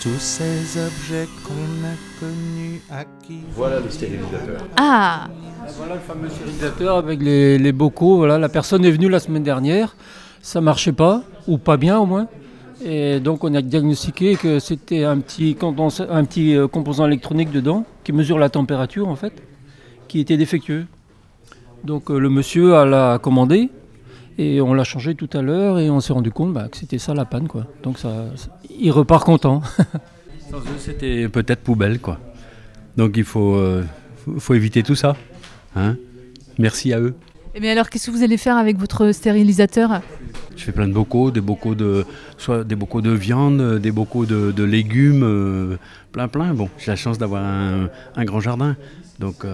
Tous ces objets qu'on a connus, à qui... Voilà le stérilisateur. Ah, Voilà le fameux stérilisateur avec les bocaux. Voilà, la personne est venue la semaine dernière, ça marchait pas, ou pas bien au moins. Et donc on a diagnostiqué que c'était un petit composant électronique dedans, qui mesure la température en fait, qui était défectueux. Donc le monsieur l'a commandé, et on l'a changé tout à l'heure, et on s'est rendu compte que c'était ça la panne, quoi. Donc il repart content. Sans eux, c'était peut-être poubelle, quoi. Donc il faut éviter tout ça. Hein. Merci à eux. mais alors qu'est-ce que vous allez faire avec votre stérilisateur ? Je fais plein de bocaux, soit des bocaux de viande, des bocaux de légumes, plein. Bon, j'ai la chance d'avoir un grand jardin, donc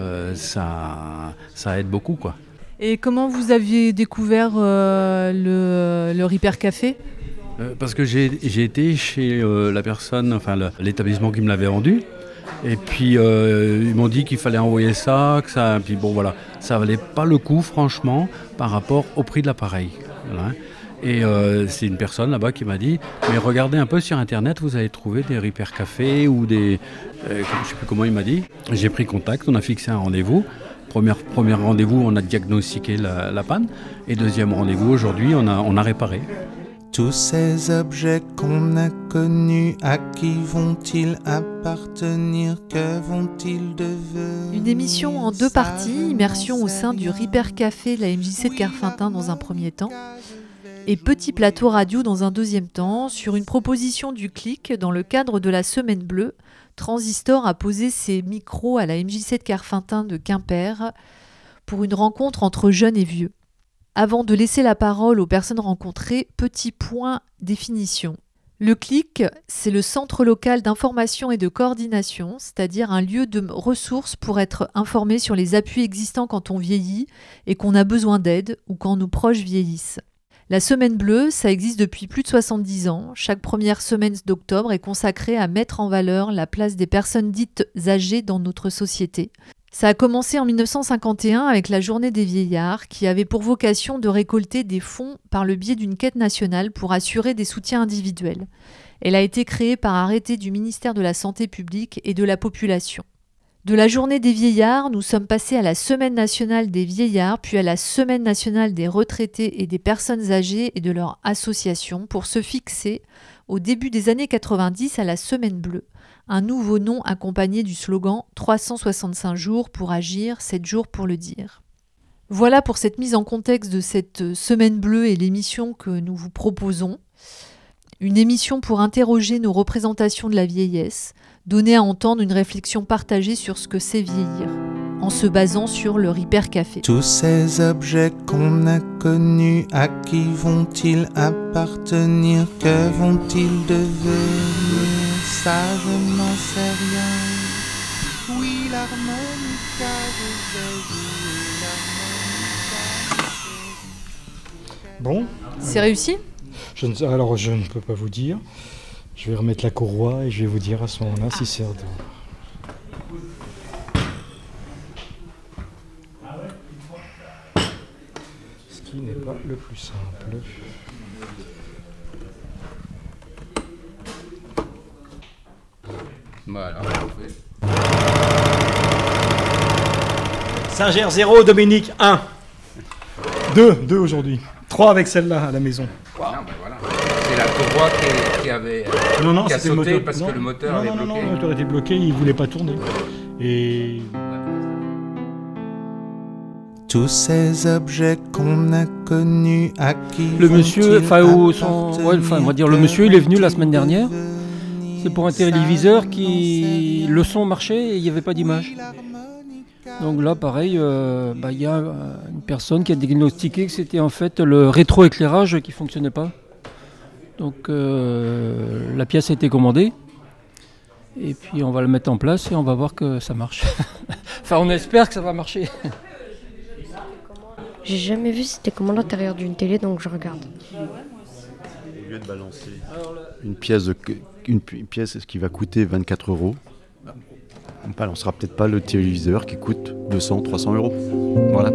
ça aide beaucoup, quoi. Et comment vous aviez découvert le Ripper Café ? Parce que j'ai été chez la personne, l'établissement qui me l'avait vendu, et puis ils m'ont dit qu'il fallait envoyer ça, puis bon voilà, ça valait pas le coup franchement par rapport au prix de l'appareil. Voilà. Et c'est une personne là-bas qui m'a dit, mais regardez un peu sur internet, vous allez trouver des Ripper Café ou des, je sais plus comment il m'a dit. J'ai pris contact, on a fixé un rendez-vous. Premier rendez-vous, on a diagnostiqué la panne, et deuxième rendez-vous aujourd'hui, on a réparé. Tous ces objets qu'on a connus, à qui vont-ils appartenir? Que vont-ils devenir? Une émission en 2 parties, immersion au sein du Ripper Café de la MJC de Kerfintin dans un premier temps, et petit plateau radio dans un deuxième temps, sur une proposition du CLIC dans le cadre de la Semaine Bleue. Transistor a posé ses micros à la MJC de Kerfintin de Quimper pour une rencontre entre jeunes et vieux. Avant de laisser la parole aux personnes rencontrées, petit point définition. Le CLIC, c'est le Centre local d'information et de coordination, c'est-à-dire un lieu de ressources pour être informé sur les appuis existants quand on vieillit et qu'on a besoin d'aide ou quand nos proches vieillissent. La Semaine Bleue, ça existe depuis plus de 70 ans. Chaque première semaine d'octobre est consacrée à mettre en valeur la place des personnes dites âgées dans notre société. Ça a commencé en 1951 avec la Journée des vieillards, qui avait pour vocation de récolter des fonds par le biais d'une quête nationale pour assurer des soutiens individuels. Elle a été créée par arrêté du ministère de la Santé publique et de la Population. De la Journée des vieillards, nous sommes passés à la Semaine nationale des vieillards, puis à la Semaine nationale des retraités et des personnes âgées et de leurs associations, pour se fixer, au début des années 90, à la Semaine bleue, un nouveau nom accompagné du slogan « 365 jours pour agir, 7 jours pour le dire ». Voilà pour cette mise en contexte de cette Semaine bleue et l'émission que nous vous proposons. Une émission pour interroger nos représentations de la vieillesse, donner à entendre une réflexion partagée sur ce que c'est vieillir, en se basant sur le Ripper Café. Tous ces objets qu'on a connus, à qui vont-ils appartenir? Que vont-ils devenir? Ça, je n'en sais rien. Oui, l'harmonica, je vais jouer l'harmonica. Bon, C'est réussi ? alors je ne peux pas vous dire. Je vais remettre la courroie et je vais vous dire à ce moment-là si c'est redevenu. Ce qui n'est pas le plus simple. Voilà. Singer 0, Dominique 1. 2 aujourd'hui. 3 avec celle-là à la maison. Non, ben voilà. C'est la courroie qui avait Non, qui a c'était le sauté moteur. parce Non, que le moteur non, avait non, bloqué. Non, le moteur était bloqué, il ne voulait pas tourner. Et Tous ces objets qu'on a connus, à qui Le monsieur, vont-ils on va dire le monsieur, il est venu la semaine dernière. C'est pour un téléviseur qui, le son marchait et il n'y avait pas d'image. Donc là, pareil, il y a une personne qui a diagnostiqué que c'était en fait le rétroéclairage qui ne fonctionnait pas. Donc la pièce a été commandée. Et puis on va le mettre en place et on va voir que ça marche. Enfin, on espère que ça va marcher. J'ai jamais vu c'était comment l'intérieur d'une télé, donc je regarde. Au lieu de balancer une pièce qui va coûter 24 €, on ne balancera peut-être pas le téléviseur qui coûte 200, 300 €. Voilà.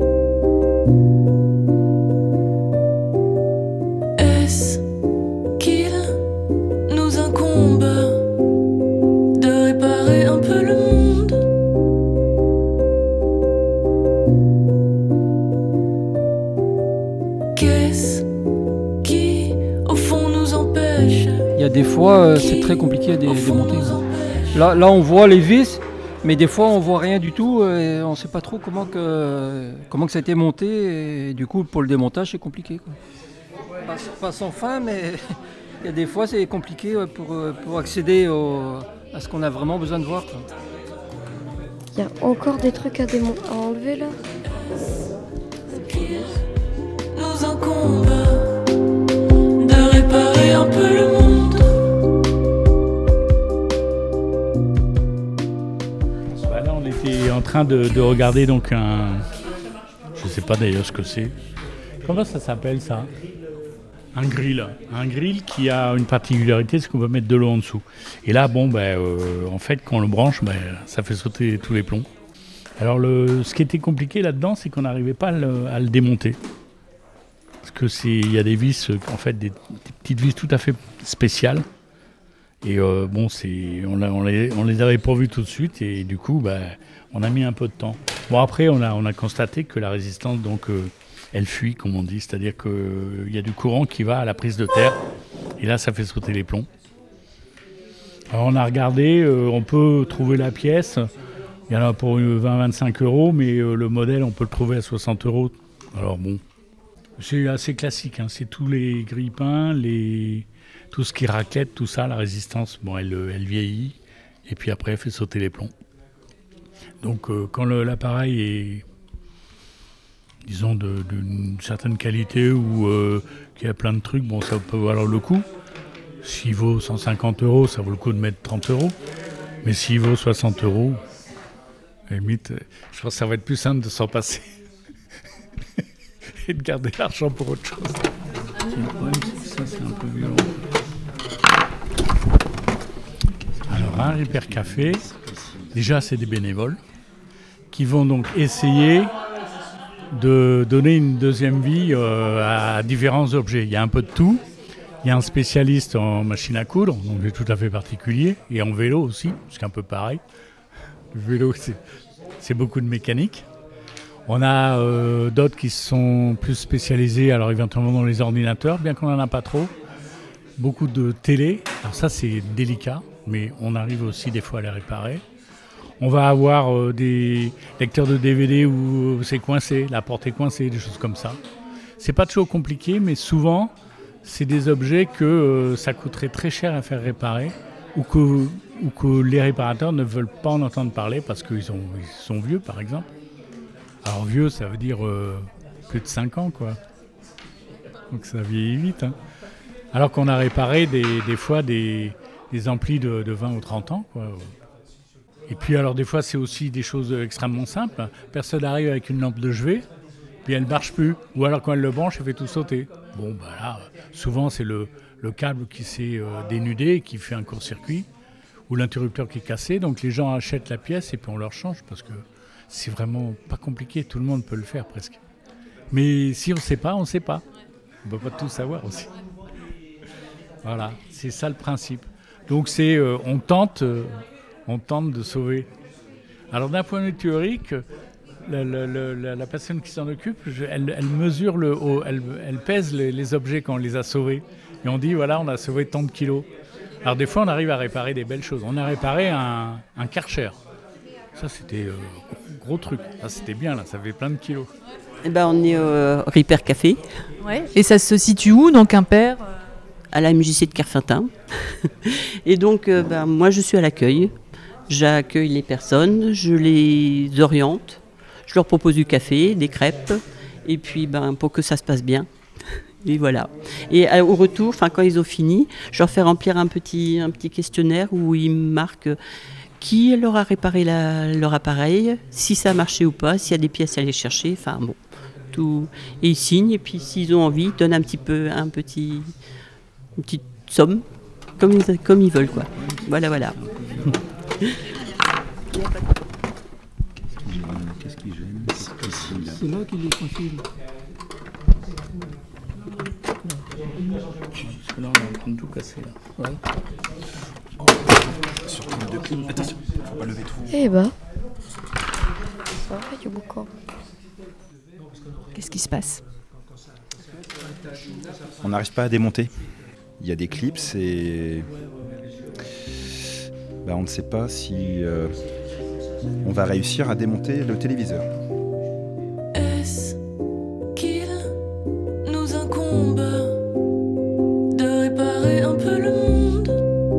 Est-ce qu'il des fois, c'est très compliqué à démonter. Là, on voit les vis, mais des fois, on voit rien du tout. Et on ne sait pas trop comment que ça a été monté. Et du coup, pour le démontage, c'est compliqué, quoi. Pas sans fin, mais il y a des fois, c'est compliqué pour accéder à ce qu'on a vraiment besoin de voir, quoi. Il y a encore des trucs à enlever là. Nous incombe de réparer un peu le monde. Là, on était en train de regarder donc je sais pas d'ailleurs ce que c'est. Comment ça s'appelle ça ? Un grill. Un grill qui a une particularité, c'est qu'on peut mettre de l'eau en dessous. Et là, en fait, quand on le branche, ça fait sauter tous les plombs. Alors, ce qui était compliqué là-dedans, c'est qu'on n'arrivait pas à le démonter. Parce que il y a des vis, en fait, des petites vis tout à fait spéciales. Et on les avait pas vues tout de suite. Et du coup, on a mis un peu de temps. Bon, après, on a constaté que la résistance, donc, elle fuit, comme on dit. C'est-à-dire qu'il y a du courant qui va à la prise de terre. Et là, ça fait sauter les plombs. Alors, on a regardé, on peut trouver la pièce. Il y en a pour 20-25 euros, mais le modèle, on peut le trouver à 60 euros. Alors bon, c'est assez classique, hein. C'est tous les grille-pains, tout ce qui raquette, tout ça, la résistance, elle vieillit, et puis après, elle fait sauter les plombs. Donc quand l'appareil est, disons, d'une certaine qualité ou qu'il y a plein de trucs, ça peut valoir le coup. S'il vaut 150 euros, ça vaut le coup de mettre 30 euros. Mais s'il vaut 60 euros, à la limite, je pense que ça va être plus simple de s'en passer et de garder l'argent pour autre chose. Le problème, c'est que ça, c'est un peu violent. Alors, un Repair Café, déjà, c'est des bénévoles qui vont donc essayer de donner une deuxième vie à différents objets. Il y a un peu de tout. Il y a un spécialiste en machine à coudre, donc c'est tout à fait particulier, et en vélo aussi, c'est un peu pareil. Le vélo, c'est beaucoup de mécanique. On a d'autres qui sont plus spécialisés, alors éventuellement dans les ordinateurs, bien qu'on n'en a pas trop. Beaucoup de télé, alors ça c'est délicat, mais on arrive aussi des fois à les réparer. On va avoir des lecteurs de DVD où c'est coincé, la porte est coincée, des choses comme ça. C'est pas toujours compliqué, mais souvent, c'est des objets que ça coûterait très cher à faire réparer ou que les réparateurs ne veulent pas en entendre parler parce qu'ils sont vieux, par exemple. Alors vieux, ça veut dire plus de 5 ans, quoi. Donc ça vieillit vite, hein. Alors qu'on a réparé des fois des amplis de 20 ou 30 ans, quoi. Et puis alors des fois, c'est aussi des choses extrêmement simples. Personne arrive avec une lampe de chevet, puis elle ne marche plus. Ou alors quand elle le branche, elle fait tout sauter. Bon, là, souvent c'est le câble qui s'est dénudé et qui fait un court-circuit, ou l'interrupteur qui est cassé. Donc les gens achètent la pièce et puis on leur change parce que c'est vraiment pas compliqué. Tout le monde peut le faire presque. Mais si on ne sait pas, on ne sait pas. On ne peut pas tout savoir aussi. Voilà, c'est ça le principe. Donc on tente de sauver. Alors d'un point de vue théorique, la personne qui s'en occupe, elle mesure elle pèse les objets quand on les a sauvés. Et on dit, voilà, on a sauvé tant de kilos. Alors des fois, on arrive à réparer des belles choses. On a réparé un Karcher. Ça, c'était gros truc. Ça, c'était bien, là, ça fait plein de kilos. On est au Repair Café. Ouais. Et ça se situe où, dans Quimper ? À la MJC de Kerfintin. Et donc, moi, je suis à l'accueil. J'accueille les personnes, je les oriente, je leur propose du café, des crêpes, et puis pour que ça se passe bien. Et voilà. Et au retour, quand ils ont fini, je leur fais remplir un petit questionnaire où ils marquent qui leur a réparé leur appareil, si ça a marché ou pas, s'il y a des pièces à aller chercher, tout. Et ils signent, et puis s'ils ont envie, ils donnent une petite somme, comme ils veulent, quoi. Voilà. Qu'est-ce qui gêne ? C'est là qu'il est coincé. Parce que là, on est en train de tout casser. Là. Ouais. Sur le de clim. Attention, faut pas lever trop. Eh ben. Ça va, il y a beaucoup. Qu'est-ce qui se passe ? On n'arrive pas à démonter. il y a des clips, on ne sait pas si on va réussir à démonter le téléviseur. Est-ce qu'il nous incombe de réparer un peu le monde?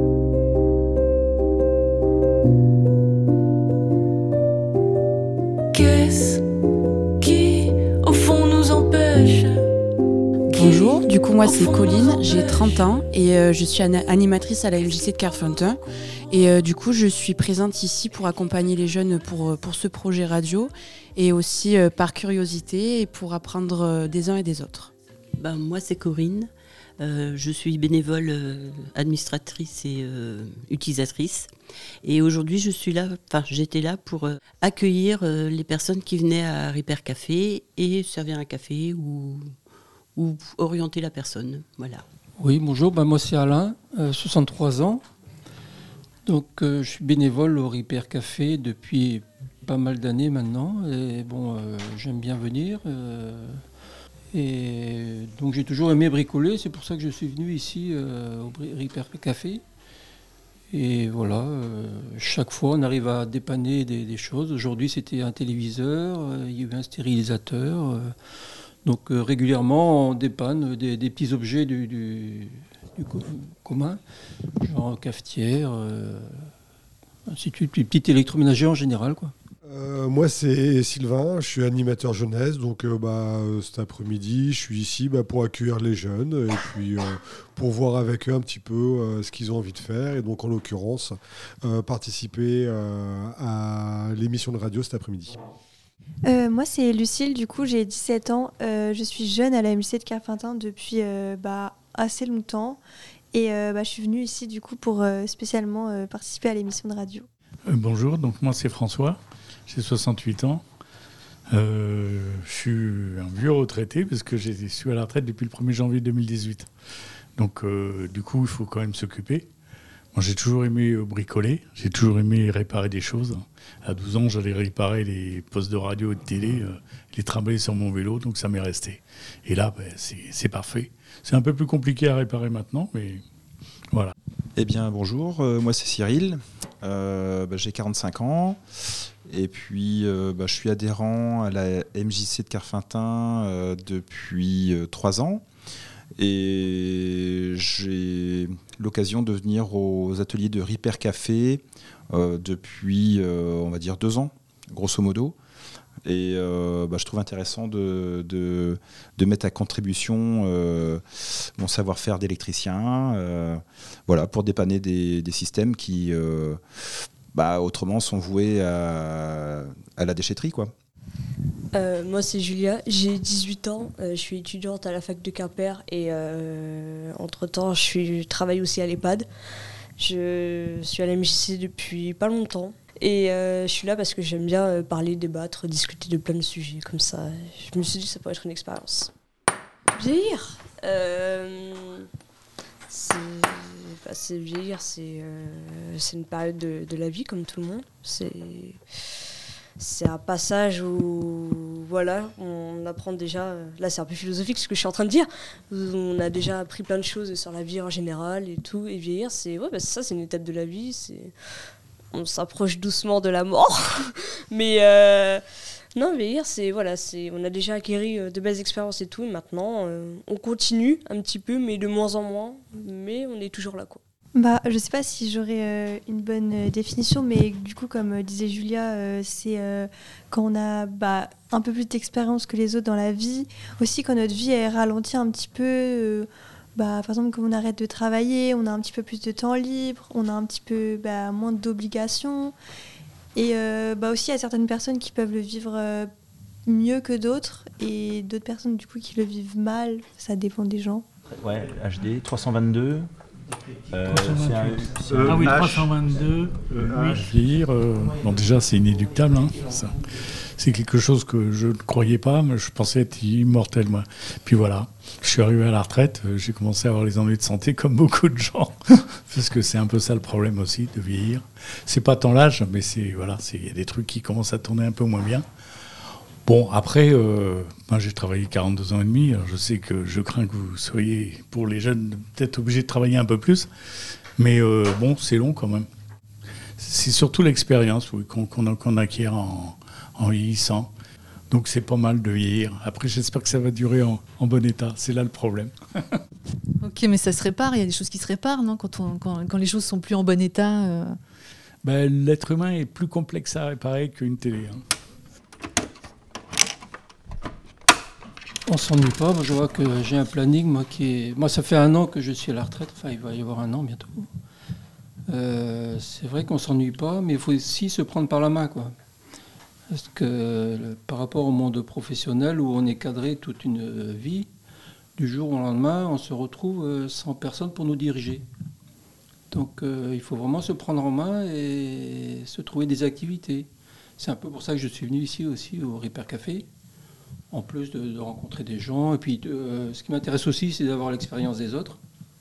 Qu'est-ce qui, au fond, nous empêche? Bonjour, du coup moi c'est Colline, j'ai 30 ans et je suis animatrice à la MJC de Carfentin et du coup je suis présente ici pour accompagner les jeunes pour ce projet radio et aussi par curiosité et pour apprendre des uns et des autres. Moi c'est Corinne, je suis bénévole administratrice et utilisatrice et aujourd'hui j'étais là pour accueillir les personnes qui venaient à Repair Café et servir un café ou orienter la personne, voilà. Oui, bonjour, moi c'est Alain, 63 ans. Donc je suis bénévole au Repair Café depuis pas mal d'années maintenant. Et j'aime bien venir. Et donc j'ai toujours aimé bricoler, c'est pour ça que je suis venu ici au Repair Café. Et voilà, chaque fois on arrive à dépanner des choses. Aujourd'hui c'était un téléviseur, il y a eu un stérilisateur. Donc régulièrement, on dépanne des petits objets du commun, genre cafetière, ainsi de suite, puis petit électroménager en général, quoi. Moi, c'est Sylvain, je suis animateur jeunesse, donc cet après-midi, je suis ici pour accueillir les jeunes et puis pour voir avec eux un petit peu ce qu'ils ont envie de faire et donc en l'occurrence participer à l'émission de radio cet après-midi. Moi c'est Lucille, du coup j'ai 17 ans, je suis jeune à la MJC de Carfentin depuis assez longtemps et je suis venue ici du coup pour spécialement participer à l'émission de radio. Bonjour, donc moi c'est François, j'ai 68 ans, je suis un vieux retraité parce que je suis à la retraite depuis le 1er janvier 2018, donc du coup il faut quand même s'occuper. Moi, j'ai toujours aimé bricoler, j'ai toujours aimé réparer des choses. À 12 ans, j'allais réparer les postes de radio et de télé, les trimballer sur mon vélo, donc ça m'est resté. Et là, c'est parfait. C'est un peu plus compliqué à réparer maintenant, mais voilà. Eh bien, bonjour, moi c'est Cyril, j'ai 45 ans, et puis je suis adhérent à la MJC de Carfentin depuis 3 ans. Et j'ai l'occasion de venir aux ateliers de Repair Café depuis, on va dire, 2 ans, grosso modo. Et je trouve intéressant de mettre à contribution mon savoir-faire d'électricien, pour dépanner des systèmes qui, autrement, sont voués à la déchetterie, quoi. Moi c'est Julia, j'ai 18 ans, je suis étudiante à la fac de Quimper et entre-temps je travaille aussi à l'EHPAD. Je suis à la MJC depuis pas longtemps et je suis là parce que j'aime bien parler, débattre, discuter de plein de sujets comme ça. Je me suis dit que ça pourrait être une expérience. Vieillir vieillir, c'est une période de la vie comme tout le monde. C'est un passage où on apprend déjà, là c'est un peu philosophique ce que je suis en train de dire, on a déjà appris plein de choses sur la vie en général et tout, et vieillir c'est ça, c'est une étape de la vie, on s'approche doucement de la mort, mais non, vieillir on a déjà acquis de belles expériences et tout, et maintenant on continue un petit peu, mais de moins en moins, mais on est toujours là, quoi. Je sais pas si j'aurais une bonne définition, mais du coup, comme disait Julia, c'est quand on a un peu plus d'expérience que les autres dans la vie. Aussi, quand notre vie est ralentie un petit peu, par exemple, quand on arrête de travailler, on a un petit peu plus de temps libre, on a un petit peu moins d'obligations. Et aussi, il y a certaines personnes qui peuvent le vivre mieux que d'autres, et d'autres personnes, du coup, qui le vivent mal. Ça dépend des gens. Ouais, HD 322. C'est 322. Vieillir, déjà c'est inéluctable, ça. C'est quelque chose que je ne croyais pas, mais je pensais être immortel, moi. Puis voilà, je suis arrivé à la retraite, j'ai commencé à avoir les ennuis de santé comme beaucoup de gens, parce que c'est un peu ça le problème aussi de vieillir. C'est pas tant l'âge, mais il y a des trucs qui commencent à tourner un peu moins bien. Bon, après, moi j'ai travaillé 42 ans et demi, alors je sais que je crains que vous soyez, pour les jeunes, peut-être obligés de travailler un peu plus, mais bon, c'est long quand même. C'est surtout l'expérience qu'on acquiert en vieillissant. Donc c'est pas mal de vieillir. Après, j'espère que ça va durer en bon état, c'est là le problème. Ok, mais ça se répare, il y a des choses qui se réparent, non, quand les choses sont plus en bon état L'être humain est plus complexe à réparer qu'une télé. On s'ennuie pas. Moi, je vois que j'ai un planning, moi, ça fait 1 an que je suis à la retraite. Enfin, il va y avoir 1 an bientôt. C'est vrai qu'on s'ennuie pas, mais il faut aussi se prendre par la main, quoi. Parce que par rapport au monde professionnel où on est cadré toute une vie, du jour au lendemain, on se retrouve sans personne pour nous diriger. Donc, il faut vraiment se prendre en main et se trouver des activités. C'est un peu pour ça que je suis venu ici aussi au Ripper Café. En plus de rencontrer des gens. Et puis, ce qui m'intéresse aussi, c'est d'avoir l'expérience des autres.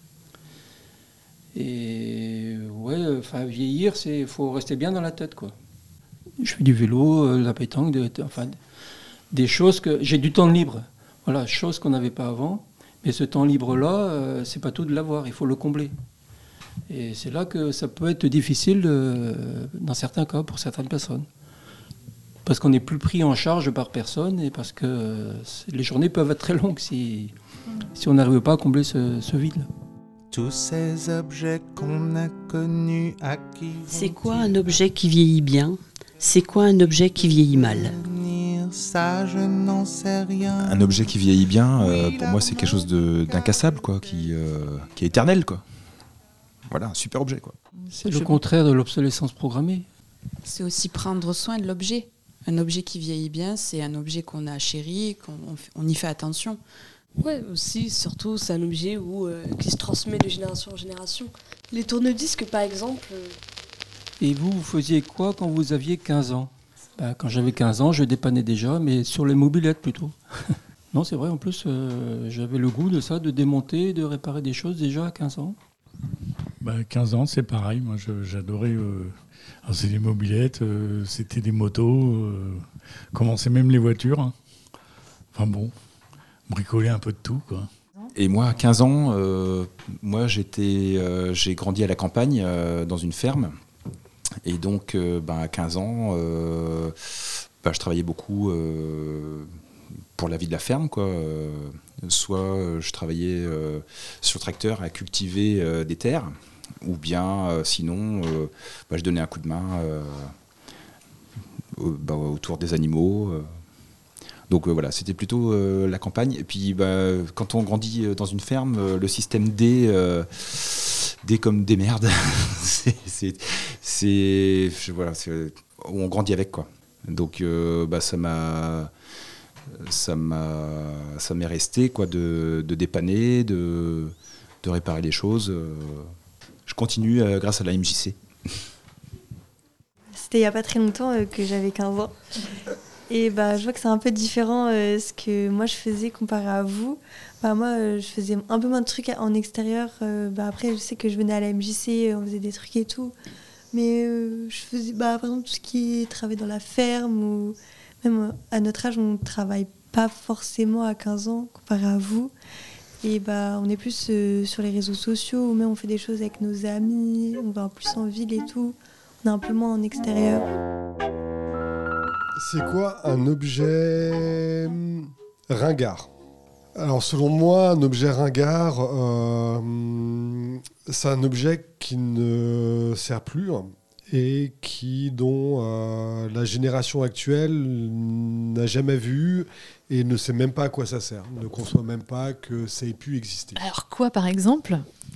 Et vieillir, il faut rester bien dans la tête, quoi. Je fais du vélo, de la pétanque, des choses que... J'ai du temps libre. Voilà, chose qu'on n'avait pas avant. Mais ce temps libre-là, c'est pas tout de l'avoir, il faut le combler. Et c'est là que ça peut être difficile, dans certains cas, pour certaines personnes. Parce qu'on n'est plus pris en charge par personne et parce que les journées peuvent être très longues si on n'arrive pas à combler ce vide-là. Tous ces objets qu'on a connus, à qui C'est quoi un objet qui vieillit bien ? C'est quoi un objet qui vieillit mal ? Ça, je n'en sais rien. Un objet qui vieillit bien, pour moi, c'est quelque chose d'incassable, quoi, qui est éternel, quoi. Voilà, un super objet, quoi. C'est le contraire de l'obsolescence programmée. C'est aussi prendre soin de l'objet. Un objet qui vieillit bien, c'est un objet qu'on a chéri, qu'on y fait attention. Ouais, aussi, surtout, c'est un objet qui se transmet de génération en génération. Les tourne-disques, par exemple. Et vous faisiez quoi quand vous aviez 15 ans ? Quand j'avais 15 ans, je dépannais déjà, mais sur les mobylettes plutôt. Non, c'est vrai, en plus, j'avais le goût de ça, de démonter, de réparer des choses déjà à 15 ans. 15 ans, c'est pareil. Moi, j'adorais... Alors, c'est des mobylettes, c'était des motos, commençaient même les voitures. Hein. Enfin bon, bricoler un peu de tout, quoi. Et moi, à 15 ans, j'ai grandi à la campagne, dans une ferme. Et donc, à 15 ans, je travaillais beaucoup pour la vie de la ferme, quoi. Soit je travaillais sur le tracteur à cultiver des terres, ou bien sinon, je donnais un coup de main autour des animaux. Donc voilà, c'était plutôt la campagne. Et puis quand on grandit dans une ferme, le système D comme des merdes, voilà, on grandit avec, quoi. Donc ça m'est resté, quoi, de dépanner, de réparer les choses. Je continue grâce à la MJC. C'était il n'y a pas très longtemps que j'avais 15 ans. Et je vois que c'est un peu différent ce que moi je faisais comparé à vous. Moi, je faisais un peu moins de trucs en extérieur. Après, je sais que je venais à la MJC, on faisait des trucs et tout. Mais je faisais, par exemple, tout ce qui est travail dans la ferme, ou même à notre âge, on ne travaille pas forcément à 15 ans comparé à vous. Et on est plus sur les réseaux sociaux, ou même on fait des choses avec nos amis, on va plus en ville et tout. On est un peu moins en extérieur. C'est quoi un objet ringard ? Alors selon moi, un objet ringard, c'est un objet qui ne sert plus et dont la génération actuelle n'a jamais vu et ne sait même pas à quoi ça sert, ne conçoit même pas que ça ait pu exister. Alors quoi, par exemple ?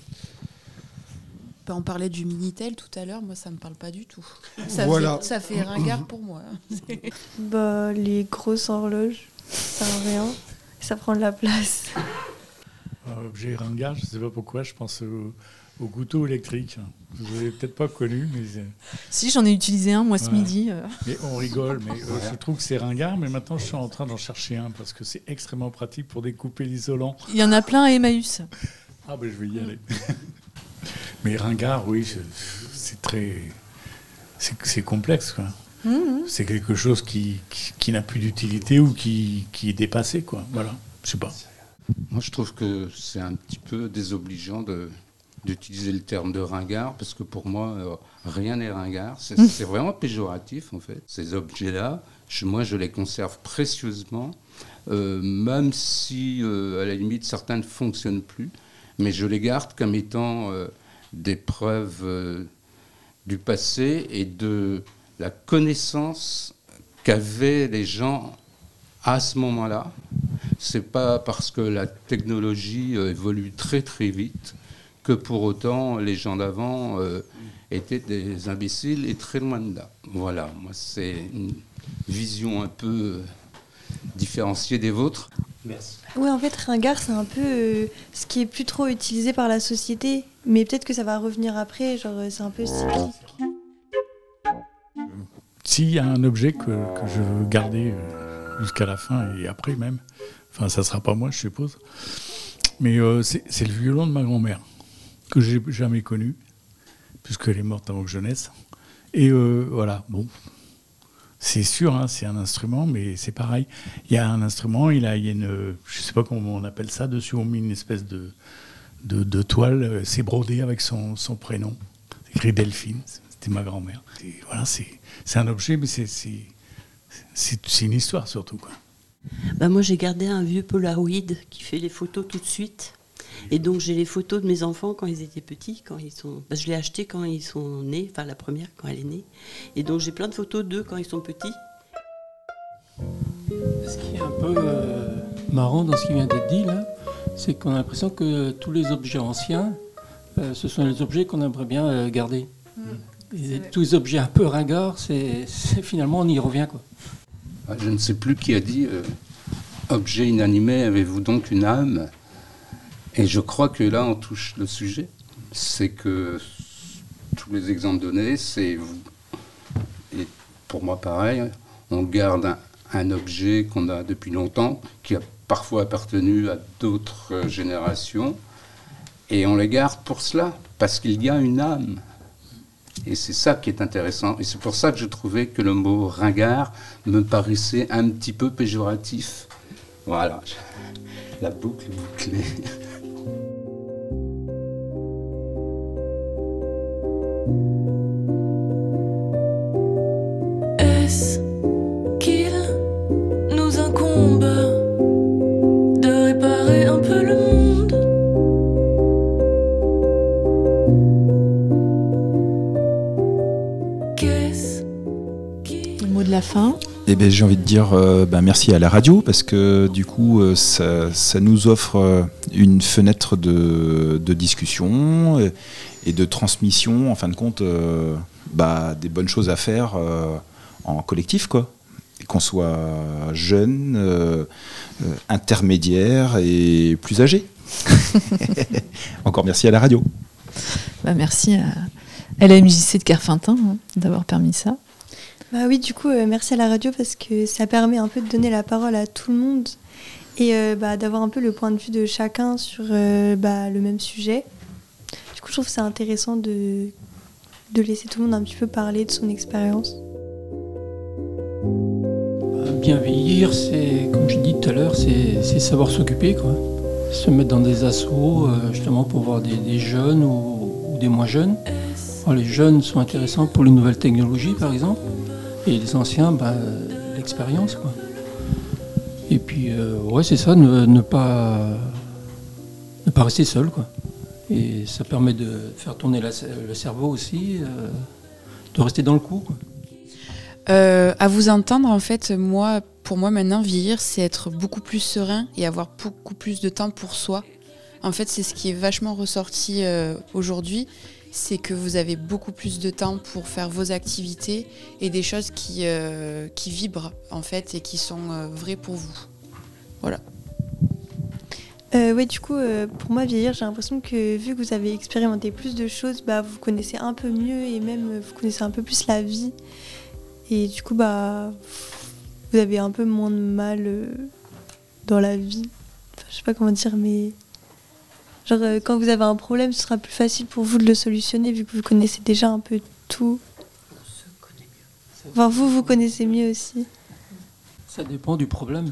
On parlait du Minitel tout à l'heure, moi ça me parle pas du tout. Ça fait ringard pour moi. Les grosses horloges, ça sert à rien, ça prend de la place. Objet ringard, je sais pas pourquoi, je pense au couteau électrique. Vous avez peut-être pas connu, mais... Si, j'en ai utilisé un, moi, ce midi. Mais on rigole, mais je trouve que c'est ringard, mais maintenant je suis en train d'en chercher un, parce que c'est extrêmement pratique pour découper l'isolant. Il y en a plein à Emmaüs. Ah je vais y aller. Mais ringard, oui, c'est complexe, quoi. C'est quelque chose qui n'a plus d'utilité ou qui est dépassé, quoi. Voilà, je sais pas. Moi, je trouve que c'est un petit peu désobligeant d'utiliser le terme de ringard, parce que pour moi, rien n'est ringard. C'est vraiment péjoratif, en fait. Ces objets-là, moi, je les conserve précieusement, même si, à la limite, certains ne fonctionnent plus. Mais je les garde comme étant des preuves du passé et de la connaissance qu'avaient les gens à ce moment-là. C'est pas parce que la technologie évolue très très vite que pour autant les gens d'avant étaient des imbéciles et très loin de là. Voilà, moi c'est une vision un peu différenciée des vôtres. Merci. Oui, en fait, ringard, c'est un peu ce qui est plus trop utilisé par la société, mais peut-être que ça va revenir après, genre c'est un peu cyclique. S'il y a un objet que je veux garder jusqu'à la fin et après même, enfin ça sera pas moi je suppose, mais c'est le violon de ma grand-mère, que j'ai jamais connu, puisqu'elle est morte avant que je naisse. Et voilà, bon, c'est sûr, hein, c'est un instrument, mais c'est pareil. Il y a un instrument, il y a une, je sais pas comment on appelle ça, dessus on met une espèce de toile, c'est brodé avec son prénom, c'est écrit Delphine, c'était ma grand-mère. Et voilà, c'est un objet, mais c'est une histoire surtout, quoi. Bah moi j'ai gardé un vieux Polaroid qui fait les photos tout de suite. Et donc j'ai les photos de mes enfants quand ils étaient petits, je l'ai acheté quand ils sont nés, enfin la première quand elle est née. Et donc j'ai plein de photos d'eux quand ils sont petits. Ce qui est un peu marrant dans ce qui vient d'être dit là, c'est qu'on a l'impression que tous les objets anciens, ce sont les objets qu'on aimerait bien garder. Et tous les objets un peu ringards, c'est finalement on y revient, quoi. Je ne sais plus qui a dit objet inanimé, avez-vous donc une âme? Et je crois que là on touche le sujet. C'est que tous les exemples donnés, c'est vous. Et pour moi pareil, on garde un objet qu'on a depuis longtemps, qui a parfois appartenu à d'autres générations, et on les garde pour cela, parce qu'il y a une âme. Et c'est ça qui est intéressant. Et c'est pour ça que je trouvais que le mot ringard me paraissait un petit peu péjoratif. Voilà, la boucle est bouclée. Est-ce qu'il nous incombe de réparer un peu le monde? De la fin. Eh bien, j'ai envie de dire merci à la radio, parce que du coup ça nous offre une fenêtre de discussion et de transmission, en fin de compte, des bonnes choses à faire en collectif, quoi. Qu'on soit jeune, intermédiaire et plus âgé. Encore merci à la radio. Merci à la MJC de Kerfintin d'avoir permis ça. Bah oui, du coup, merci à la radio parce que ça permet un peu de donner la parole à tout le monde et d'avoir un peu le point de vue de chacun sur le même sujet. Du coup, je trouve que c'est intéressant de laisser tout le monde un petit peu parler de son expérience. Bien vieillir, c'est, comme je dis tout à l'heure, c'est savoir s'occuper, quoi. Se mettre dans des assos, justement pour voir des jeunes ou des moins jeunes. Alors, les jeunes sont intéressants pour les nouvelles technologies, par exemple. Et les anciens, l'expérience, quoi. Et puis, c'est ça, ne pas rester seul, quoi. Et ça permet de faire tourner le cerveau aussi, de rester dans le coup, quoi. À vous entendre, en fait, pour moi maintenant, vieillir, c'est être beaucoup plus serein et avoir beaucoup plus de temps pour soi. En fait, c'est ce qui est vachement ressorti aujourd'hui. C'est que vous avez beaucoup plus de temps pour faire vos activités et des choses qui vibrent en fait et qui sont vraies pour vous. Voilà. Du coup, pour moi, vieillir, j'ai l'impression que vu que vous avez expérimenté plus de choses, vous connaissez un peu mieux et même vous connaissez un peu plus la vie. Et du coup, vous avez un peu moins de mal dans la vie. Enfin, je sais pas comment dire, mais... Genre, quand vous avez un problème, ce sera plus facile pour vous de le solutionner vu que vous connaissez déjà un peu tout. Enfin, vous connaissez mieux aussi. Ça dépend du problème.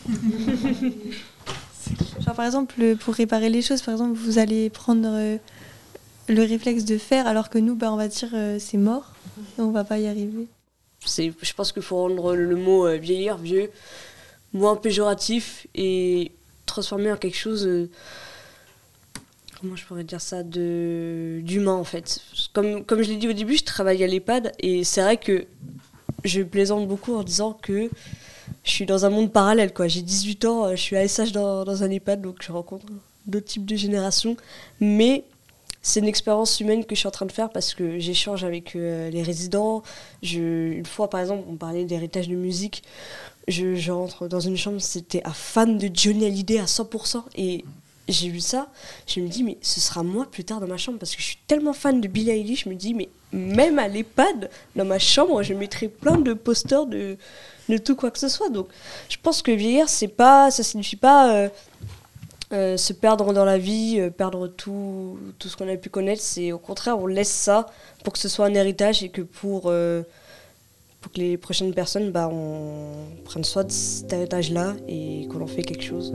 Genre, par exemple, pour réparer les choses, par exemple, vous allez prendre le réflexe de faire, alors que nous, on va dire c'est mort, et on va pas y arriver. Je pense qu'il faut rendre le mot vieillir, vieux, moins péjoratif et transformer en quelque chose, comment je pourrais dire ça, d'humain en fait. Comme je l'ai dit au début, je travaille à l'EHPAD et c'est vrai que je plaisante beaucoup en disant que je suis dans un monde parallèle, quoi. J'ai 18 ans, je suis ASH dans un EHPAD, donc je rencontre d'autres types de générations. Mais c'est une expérience humaine que je suis en train de faire parce que j'échange avec les résidents. Une fois, par exemple, on parlait d'héritage de musique. Je rentre dans une chambre, c'était un fan de Johnny Hallyday à 100%. Et j'ai vu ça, je me dis, mais ce sera moi plus tard dans ma chambre parce que je suis tellement fan de Billie Eilish. Je me dis, mais même à l'EHPAD, dans ma chambre, je mettrai plein de posters de tout quoi que ce soit. Donc je pense que vieillir, ça signifie pas se perdre dans la vie, perdre tout ce qu'on a pu connaître. C'est au contraire, on laisse ça pour que ce soit un héritage et que pour que les prochaines personnes, on prenne soin de cet héritage-là et qu'on en fait quelque chose.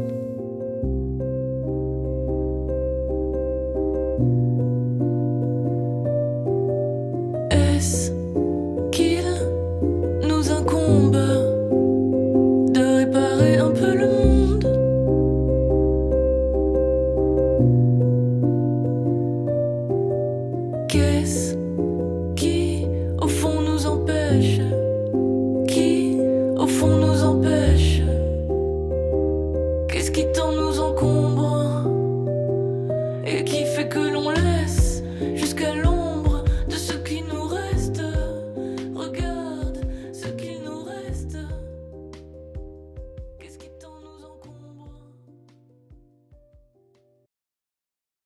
Est-ce qu'il nous incombe de réparer un peu le monde? Qu'est-ce qui, au fond, nous empêche? Qui, au fond, nous empêche? Qu'est-ce qui tant nous encombre et qui fait que l'on laisse jusqu'à l'eau?